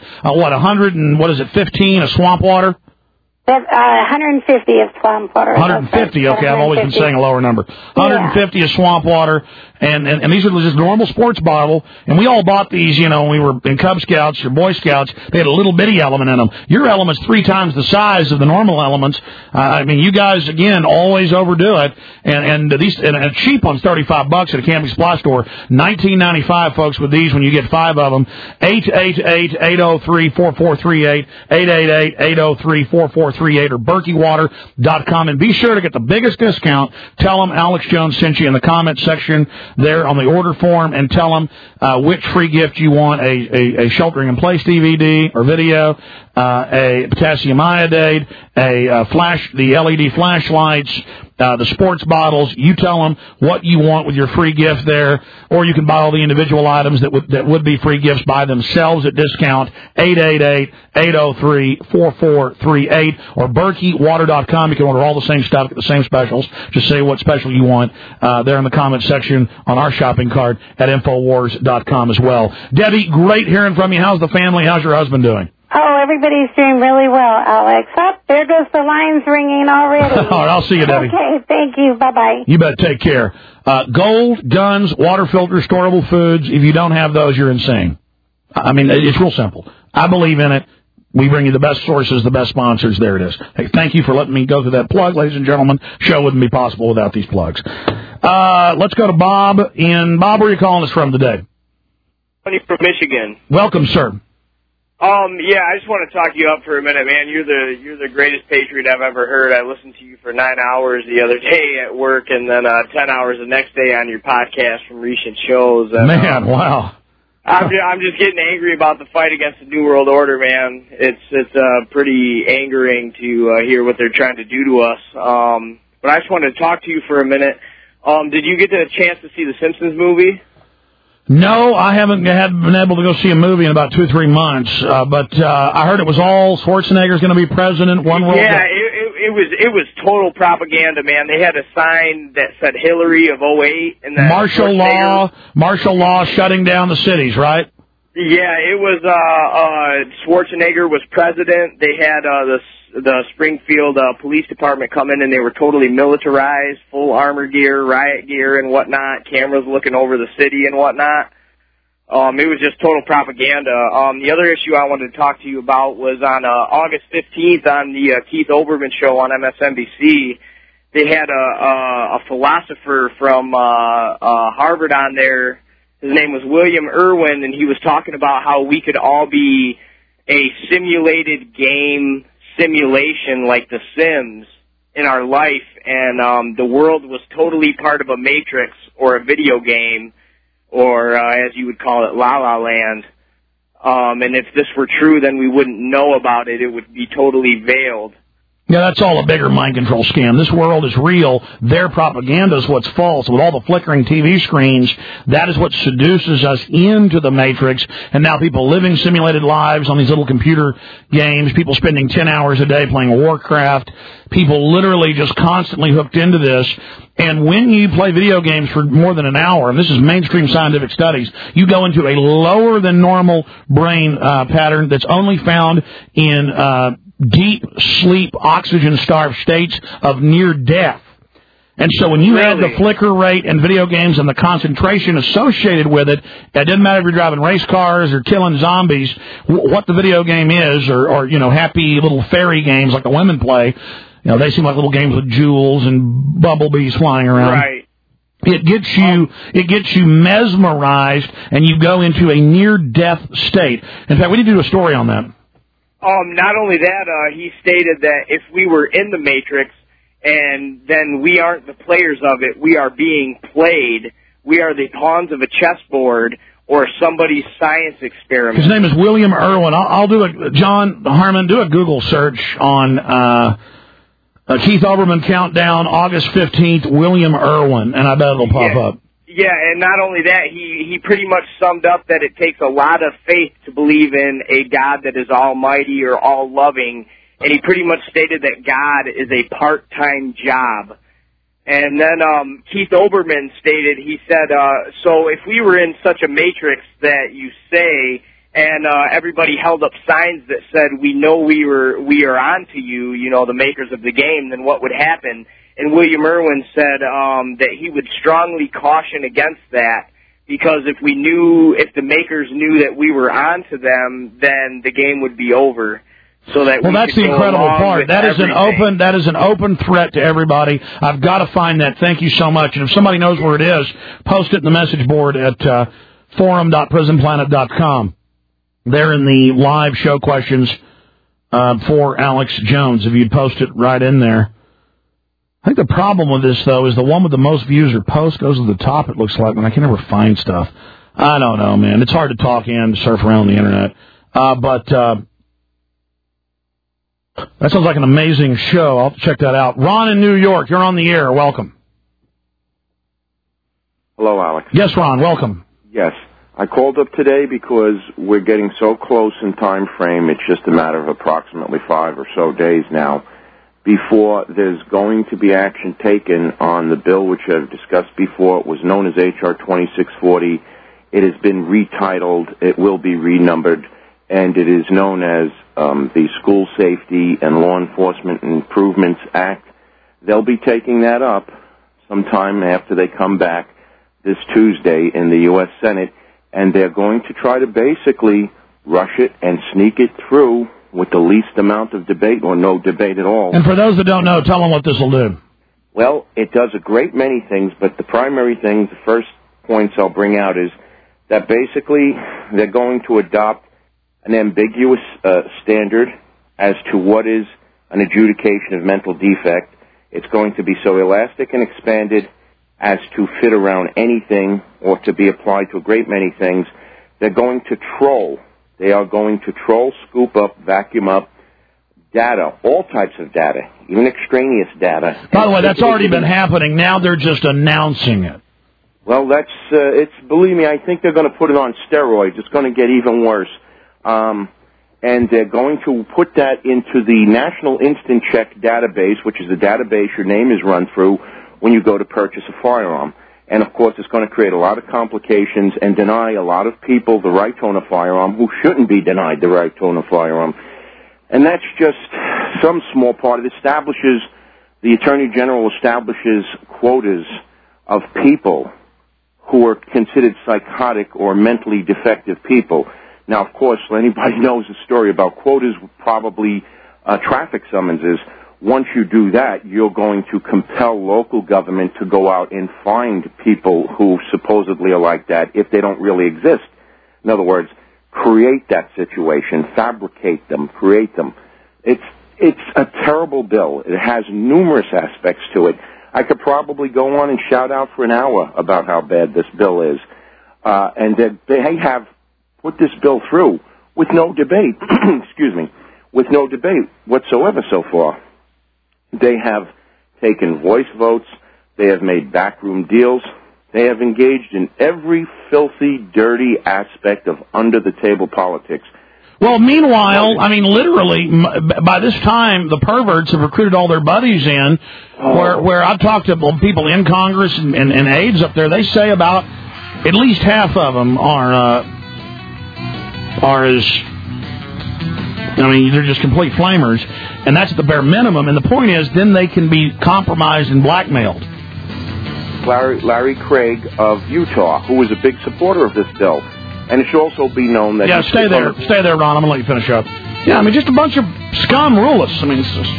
15 of swamp water? 150 of swamp water. 150, okay, I've always been saying a lower number. 150 of swamp water, and these are just normal sports bottle, and we all bought these, when we were in Cub Scouts or Boy Scouts. They had a little bitty element in them. Your element's 3 times the size of the normal elements. You guys, again, always overdo it, and a cheap one's $35 at a Camping Supply store. $19.95, folks, with these when you get 5 of them. 888-803-4438, 888-803-4438, or BerkeyWater.com, and be sure to get the biggest discount. Tell them Alex Jones sent you in the comment section there on the order form, and tell them which free gift you want: a Sheltering in Place DVD or video, a potassium iodide, the LED flashlights, the sports bottles. You tell them what you want with your free gift there, or you can buy all the individual items that would be free gifts by themselves at discount. 888-803-4438, or BerkeyWater.com. You can order all the same stuff, get the same specials. Just say what special you want there in the comment section on our shopping cart at Infowars.com as well. Debbie, great hearing from you. How's the family? How's your husband doing? Oh, everybody's doing really well, Alex. Oh, there goes the lines ringing already. All right, I'll see you, Debbie. Okay, thank you. Bye-bye. You better take care. Gold, guns, water filters, storable foods. If you don't have those, you're insane. It's real simple. I believe in it. We bring you the best sources, the best sponsors. There it is. Hey, thank you for letting me go through that plug, ladies and gentlemen. Show wouldn't be possible without these plugs. Let's go to Bob. Bob, where are you calling us from today? From Michigan. Welcome, sir. I just want to talk you up for a minute, man. You're the greatest patriot I've ever heard. I listened to you for 9 hours the other day at work, and then 10 hours the next day on your podcast from recent shows. And, man, wow. I'm just getting angry about the fight against the New World Order, man. It's pretty angering to hear what they're trying to do to us. But I just wanted to talk to you for a minute. Did you get a chance to see the Simpsons movie? No, I haven't been able to go see a movie in about 2 or 3 months, but I heard it was all Schwarzenegger's going to be president. It was total propaganda, man. They had a sign that said Hillary of 08. And martial law shutting down the cities, right? Yeah, it was Schwarzenegger was president. They had the Springfield Police Department come in, and they were totally militarized, full armor gear, riot gear, and whatnot, cameras looking over the city and whatnot. It was just total propaganda. The other issue I wanted to talk to you about was on August 15th on the Keith Olbermann show on MSNBC. They had a philosopher from Harvard on there His name was William Irwin, and he was talking about how we could all be a simulated game simulation like The Sims in our life, and the world was totally part of a matrix or a video game, or as you would call it, La La Land. And if this were true, then we wouldn't know about it. It would be totally veiled. Yeah, that's all a bigger mind control scam. This world is real. Their propaganda is what's false. With all the flickering TV screens, that is what seduces us into the Matrix. And now people living simulated lives on these little computer games, people spending 10 hours a day playing Warcraft, people literally just constantly hooked into this. And when you play video games for more than an hour, and this is mainstream scientific studies, you go into a lower than normal brain pattern that's only found in deep sleep, oxygen-starved states of near death. And so when you add the flicker rate and video games and the concentration associated with it, it doesn't matter if you're driving race cars or killing zombies, what the video game is, or happy little fairy games like the women play, they seem like little games with jewels and bumblebees flying around. Right. It gets you mesmerized, and you go into a near-death state. In fact, we need to do a story on that. Not only that, he stated that if we were in the Matrix and then we aren't the players of it, we are being played, we are the pawns of a chessboard or somebody's science experiment. His name is William Irwin. I'll do John Harmon, do a Google search on Keith Olbermann Countdown, August 15th, William Irwin, and I bet it'll pop up. Yeah, and not only that, he pretty much summed up that it takes a lot of faith to believe in a God that is almighty or all-loving, and he pretty much stated that God is a part-time job. And then Keith Olbermann stated, he said, so if we were in such a matrix that you say, and everybody held up signs that said, we know we are on to you, the makers of the game, then what would happen? And William Irwin said that he would strongly caution against that, because if the makers knew that we were on to them, then the game would be over. So that that's the incredible part. That is an open threat to everybody. I've got to find that. Thank you so much. And if somebody knows where it is, post it in the message board at forum.prisonplanet.com. They're in the live show questions for Alex Jones. If you'd post it right in there. I think the problem with this, though, is the one with the most views or posts goes to the top, it looks like, and I can never find stuff. I don't know, man. It's hard to talk and surf around the Internet. But that sounds like an amazing show. I'll have to check that out. Ron in New York, you're on the air. Welcome. Hello, Alex. Yes, Ron, welcome. Yes. I called up today because we're getting so close in time frame, it's just a matter of approximately 5 or so days now before there's going to be action taken on the bill which I've discussed before. It was known as H.R. 2640. It has been retitled. It will be renumbered, and it is known as the School Safety and Law Enforcement Improvements Act. They'll be taking that up sometime after they come back this Tuesday in the U.S. Senate, and they're going to try to basically rush it and sneak it through with the least amount of debate or no debate at all. And for those that don't know, tell them what this will do. Well, it does a great many things, but the primary things, the first points I'll bring out is that basically they're going to adopt an ambiguous standard as to what is an adjudication of mental defect. It's going to be so elastic and expanded as to fit around anything or to be applied to a great many things. They're going to troll. They are going to troll, scoop up, vacuum up data, all types of data, even extraneous data. By the way, that's already been happening. Now they're just announcing it. Well, believe me, I think they're going to put it on steroids. It's going to get even worse. And they're going to put that into the National Instant Check database, which is the database your name is run through when you go to purchase a firearm. And, of course, it's going to create a lot of complications and deny a lot of people the right to own a firearm who shouldn't be denied the right to own a firearm. And that's just some small part. It establishes, the Attorney General establishes quotas of people who are considered psychotic or mentally defective people. Now, of course, anybody knows the story about quotas, probably traffic summonses. once you do that, you're going to compel local government to go out and find people who supposedly are like that if they don't really exist. In other words, create that situation, fabricate them, create them. It's a terrible bill. It has numerous aspects to it. I could probably go on and shout out for an hour about how bad this bill is. And that they have put this bill through with no debate, with no debate whatsoever so far. They have taken voice votes. They have made backroom deals. They have engaged in every filthy, dirty aspect of under-the-table politics. Well, meanwhile, I mean, literally, by this time, the perverts have recruited all their buddies in, where I've talked to people in Congress and aides up there. They say about at least half of them are as, I mean, they're just complete flamers, and that's at the bare minimum. And the point is, then they can be compromised and blackmailed. Larry Craig of Utah, who was a big supporter of this bill. And it should also be known that... Yeah, stay there, Ron. I'm going to let you finish up. Yeah, I mean, just a bunch of scum rule us. I mean, it's just...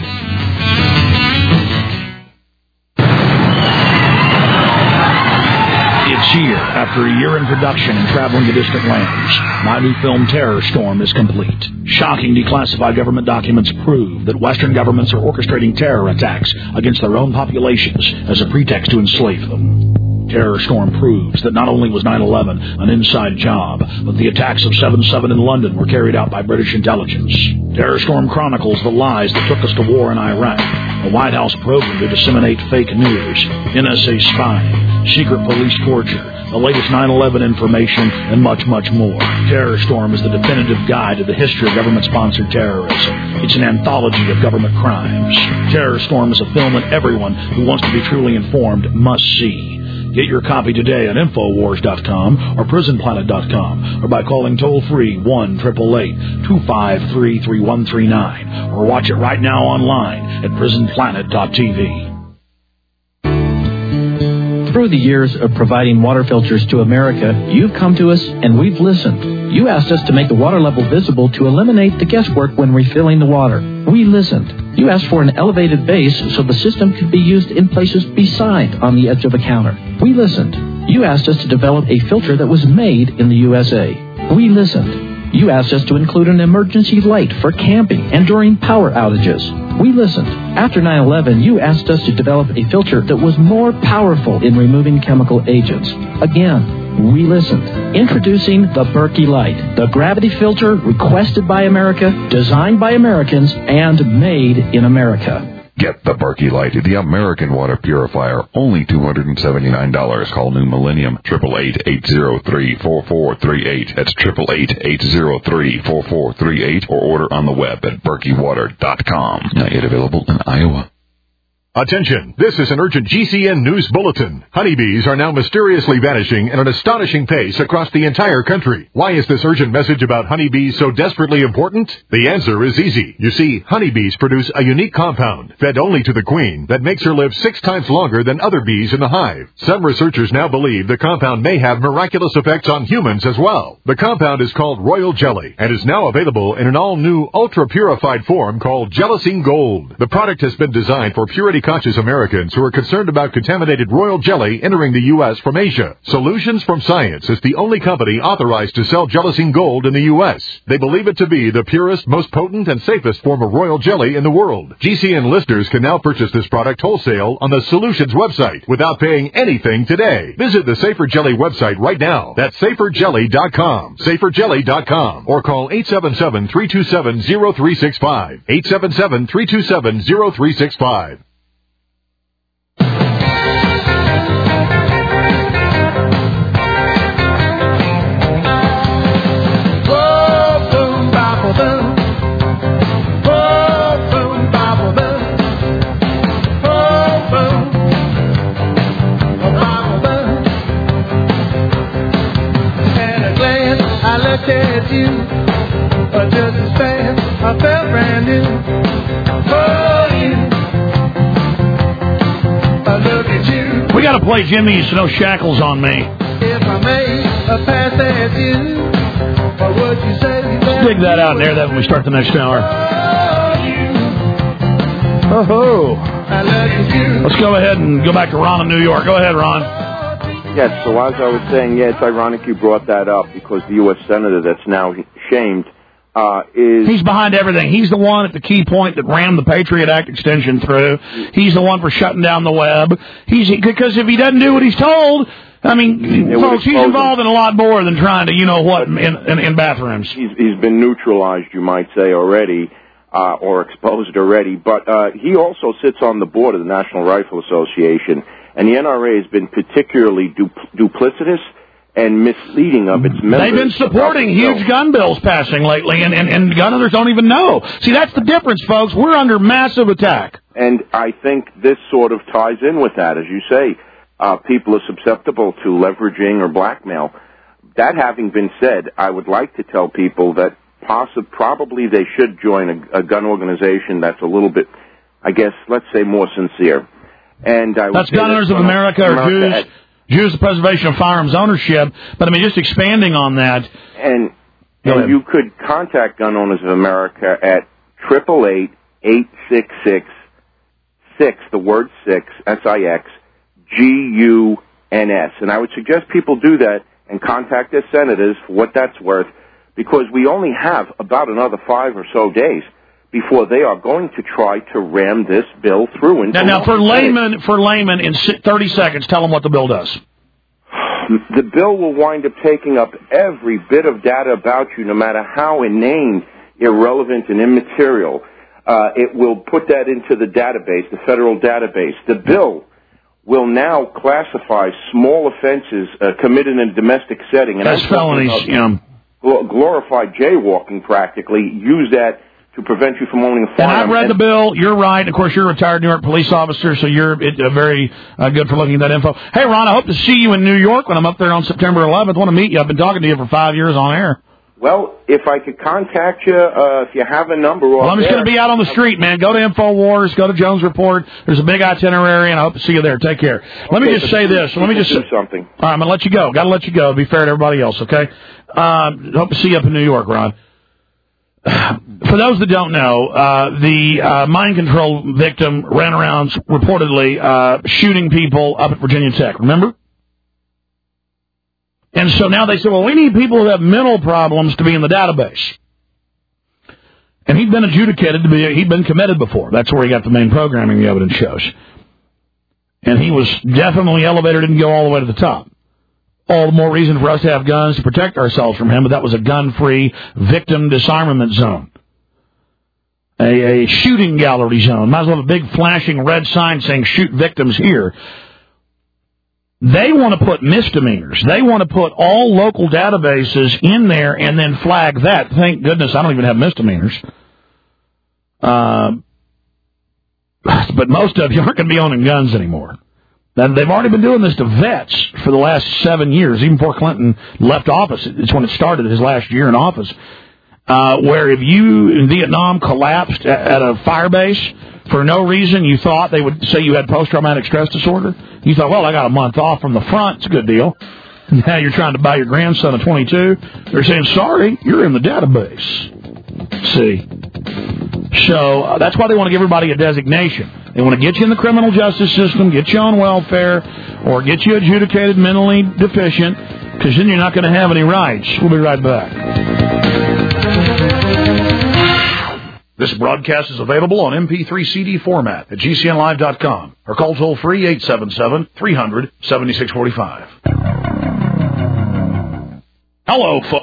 It's here. After a year in production and traveling to distant lands, my new film Terror Storm is complete. Shocking declassified government documents prove that Western governments are orchestrating terror attacks against their own populations as a pretext to enslave them. Terror Storm proves that not only was 9/11 an inside job, but the attacks of 7/7 in London were carried out by British intelligence. Terror Storm chronicles the lies that took us to war in Iraq, the White House program to disseminate fake news, NSA spying, secret police torture, the latest 9/11 information, and much, much more. Terror Storm is the definitive guide to the history of government-sponsored terrorism. It's an anthology of government crimes. Terror Storm is a film that everyone who wants to be truly informed must see. Get your copy today at Infowars.com or PrisonPlanet.com or by calling toll-free 1-888-253-3139 or watch it right now online at PrisonPlanet.tv. Through the years of providing water filters to America, you've come to us and we've listened. You asked us to make the water level visible to eliminate the guesswork when refilling the water. We listened. You asked for an elevated base so the system could be used in places beside on the edge of a counter. We listened. You asked us to develop a filter that was made in the USA. We listened. You asked us to include an emergency light for camping and during power outages. We listened. After 9/11, you asked us to develop a filter that was more powerful in removing chemical agents. Again, we listened. Introducing the Berkey Light, the gravity filter requested by America, designed by Americans, and made in America. Get the Berkey Light, the American water purifier, only $279. Call New Millennium, 888-803-4438. That's 888-803-4438, or order on the web at BerkeyWater.com. Not yet available in Iowa. Attention, this is an urgent GCN news bulletin. Honeybees are now mysteriously vanishing at an astonishing pace across the entire country. Why is this urgent message about honeybees so desperately important? The answer is easy. You see, honeybees produce a unique compound, fed only to the queen, that makes her live 6 times longer than other bees in the hive. Some researchers now believe the compound may have miraculous effects on humans as well. The compound is called Royal Jelly and is now available in an all-new, ultra-purified form called Gelasine Gold. The product has been designed for purity-conscious Americans who are concerned about contaminated royal jelly entering the U.S. from Asia. Solutions from Science is the only company authorized to sell Gelasine Gold in the U.S. They believe it to be the purest, most potent, and safest form of royal jelly in the world. GCN listeners can now purchase this product wholesale on the Solutions website without paying anything today. Visit the Safer Jelly website right now. That's saferjelly.com. Saferjelly.com. Or call 877-327-0365. 877-327-0365. At you, but just as fast, I felt brand new. Oh, you, I look at you. We got to play Jimmy's No Shackles on Me. If I made a pass at you, what would you say? Let's dig that out and air that when we start the next hour. Oh, you, Oh. Let's go ahead and go back to Ron in New York. Go ahead, Ron. Yes, so as I was saying, it's ironic you brought that up because the U.S. Senator that's now shamed is... He's behind everything. He's the one at the key point that rammed the Patriot Act extension through. He's the one for shutting down the web. Because if he doesn't do what he's told... I mean, folks, he's involved in a lot more than trying to, in bathrooms. He's been neutralized, you might say, already, or exposed already. But he also sits on the board of the National Rifle Association, and the NRA has been particularly duplicitous and misleading of its members. They've been supporting huge gun bills passing lately, and gun owners don't even know. See, that's the difference, folks. We're under massive attack. And I think this sort of ties in with that, as you say. People are susceptible to leveraging or blackmail. That having been said, I would like to tell people that probably they should join a gun organization that's a little bit, I guess, let's say more sincere. And that's Gun Owners of America or Jews the Preservation of Firearms Ownership. But I mean, just expanding on that. And you could contact Gun Owners of America at 888-866-6, the word 6, S-I-X, G-U-N-S. And I would suggest people do that and contact their senators for what that's worth, because we only have about another 5 or so days before they are going to try to ram this bill through. Now, for laymen, in 30 seconds, tell them what the bill does. The bill will wind up taking up every bit of data about you, no matter how inane, irrelevant, and immaterial. It will put that into the database, the federal database. The bill will now classify small offenses committed in a domestic setting. And that's felonies, glorified jaywalking, practically. Use that to prevent you from owning a firearm. And I've read the bill. You're right. Of course, you're a retired New York police officer, so you're very good for looking at that info. Hey, Ron, I hope to see you in New York when I'm up there on September 11th. I want to meet you. I've been talking to you for 5 years on air. Well, if I could contact you, if you have a number... Well, I'm just going to be out on the street, man. Go to InfoWars, go to Jones Report. There's a big itinerary, and I hope to see you there. Take care. Let me just say this. Let me just do something. All right, I'm going to let you go. Got to let you go. Be fair to everybody else, okay? Hope to see you up in New York, Ron. For those that don't know, the mind control victim ran around reportedly shooting people up at Virginia Tech. Remember? And so now they say, well, we need people who have mental problems to be in the database. And he'd been adjudicated he'd been committed before. That's where he got the main programming, the evidence shows. And he was definitely elevated, didn't go all the way to the top. All the more reason for us to have guns to protect ourselves from him, but that was a gun-free victim disarmament zone. A shooting gallery zone. Might as well have a big flashing red sign saying shoot victims here. They want to put misdemeanors. They want to put all local databases in there and then flag that. Thank goodness I don't even have misdemeanors. But most of you aren't going to be owning guns anymore. And they've already been doing this to vets for the last 7 years, even before Clinton left office. It's when it started, his last year in office. Where if you in Vietnam collapsed at a fire base for no reason, you thought they would say you had post-traumatic stress disorder. You thought, well, I got a month off from the front. It's a good deal. Now you're trying to buy your grandson a 22. They're saying, sorry, you're in the database. See? So that's why they want to give everybody a designation. They want to get you in the criminal justice system, get you on welfare, or get you adjudicated mentally deficient, because then you're not going to have any rights. We'll be right back. This broadcast is available on MP3 CD format at GCNlive.com or call toll-free 877-300-7645. Hello, folks.